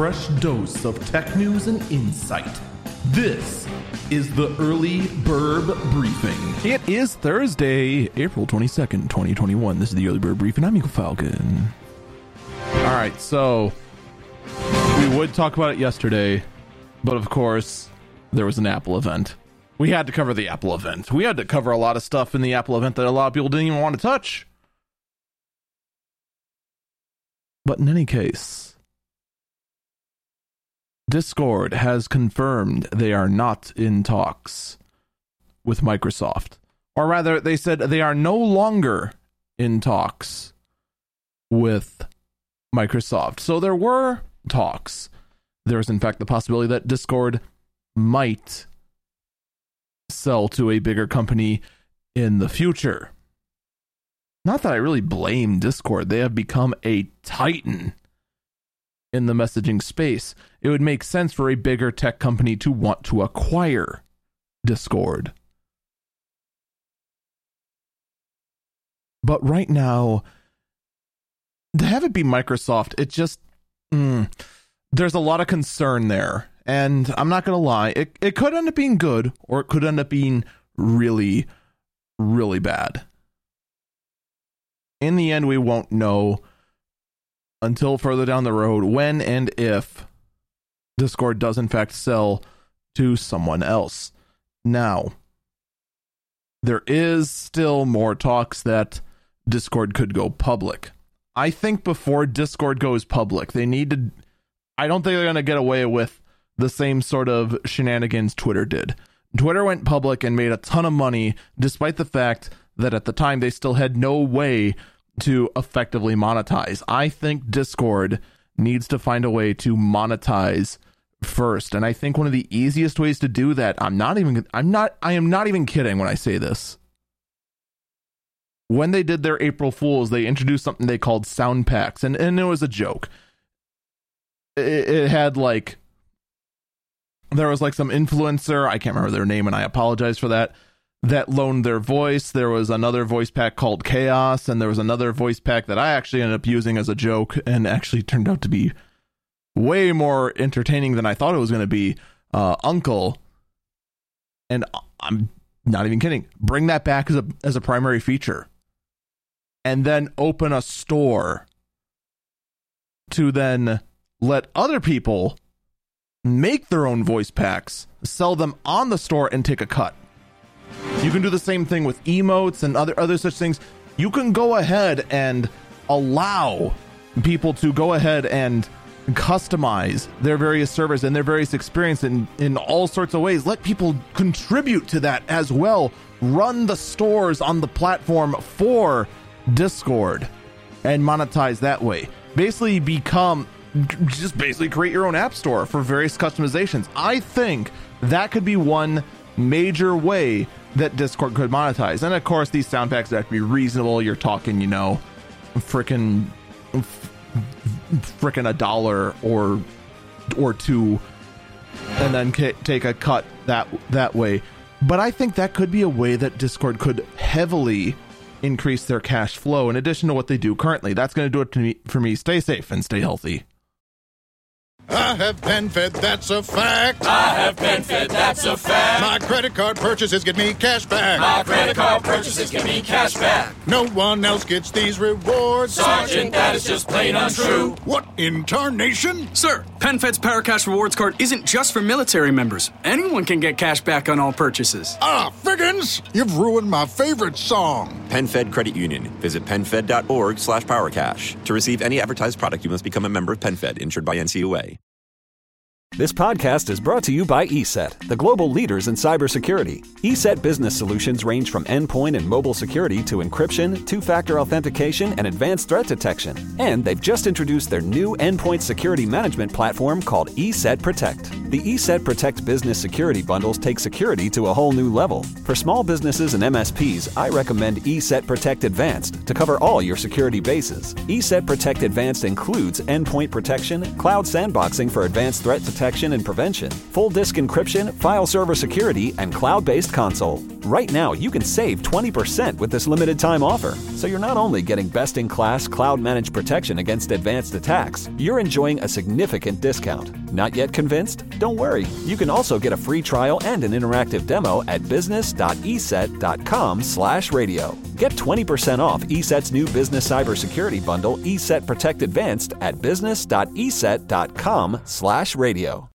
fresh dose of tech news and insight. This is the Early Burb Briefing. It is Thursday, April 22nd, 2021. This is the Early Burb Briefing. I'm Eagle Falcon. All right, so we would talk about it yesterday, but of course, there was an Apple event. We had to cover the Apple event. We had to cover a lot of stuff in the Apple event that a lot of people didn't even want to touch. But in any case, Discord has confirmed they are not in talks with Microsoft. Or rather, they said they are no longer in talks with Microsoft. So there were talks. There is, in fact, the possibility that Discord might sell to a bigger company in the future. Not that I really blame Discord. They have become a titan in the messaging space. It would make sense for a bigger tech company to want to acquire Discord. But right now, to have it be Microsoft, it just... there's a lot of concern there. And I'm not going to lie, it could end up being good, or it could end up being really, really bad. In the end, we won't know until further down the road when and if Discord does in fact sell to someone else. Now, there is still more talks that Discord could go public. I think before Discord goes public, they need to... I don't think they're going to get away with the same sort of shenanigans Twitter did. Twitter went public and made a ton of money, despite the fact that at the time they still had no way to effectively monetize. I think Discord needs to find a way to monetize first. And I think one of the easiest ways to do that, I am not even kidding when I say this. When they did their April Fools, they introduced something they called sound packs, and it was a joke. It had like, there was like some influencer, I can't remember their name and I apologize for that loaned their voice. There was another voice pack called Chaos, and there was another voice pack that I actually ended up using as a joke and actually turned out to be way more entertaining than I thought it was going to be. Uncle. And I'm not even kidding. Bring that back as a primary feature. And then open a store to then let other people make their own voice packs, sell them on the store, and take a cut. You can do the same thing with emotes and other such things. You can go ahead and allow people to go ahead and customize their various servers and their various experience in all sorts of ways. Let people contribute to that as well. Run the stores on the platform for Discord and monetize that way. Basically create your own app store for various customizations. I think that could be one major way that Discord could monetize. And of course, these sound packs have to be reasonable. You're talking, frickin' $1 or $2, and then take a cut that way. But I think that could be a way that Discord could heavily increase their cash flow in addition to what they do currently. That's going to do it for me. Stay safe and stay healthy. I have PenFed, that's a fact. I have PenFed, that's a fact. My credit card purchases get me cash back. My credit card purchases get me cash back. No one else gets these rewards. Sergeant, that is just plain untrue. What in tarnation? Sir, PenFed's Paracash Rewards card isn't just for military members. Anyone can get cash back on all purchases. Ah, Figgins! You've ruined my favorite song. PenFed Credit Union. Visit PenFed.org/PowerCash. To receive any advertised product, you must become a member of PenFed, insured by NCUA. This podcast is brought to you by ESET, the global leaders in cybersecurity. ESET business solutions range from endpoint and mobile security to encryption, two-factor authentication, and advanced threat detection. And they've just introduced their new endpoint security management platform called ESET Protect. The ESET Protect business security bundles take security to a whole new level. For small businesses and MSPs, I recommend ESET Protect Advanced to cover all your security bases. ESET Protect Advanced includes endpoint protection, cloud sandboxing for advanced threat detection and prevention, full disk encryption, file server security, and cloud-based console. Right now, you can save 20% with this limited time offer. So you're not only getting best-in-class cloud-managed protection against advanced attacks, you're enjoying a significant discount. Not yet convinced? Don't worry. You can also get a free trial and an interactive demo at business.eset.com/radio. Get 20% off ESET's new business cybersecurity bundle, ESET Protect Advanced, at business.eset.com/radio.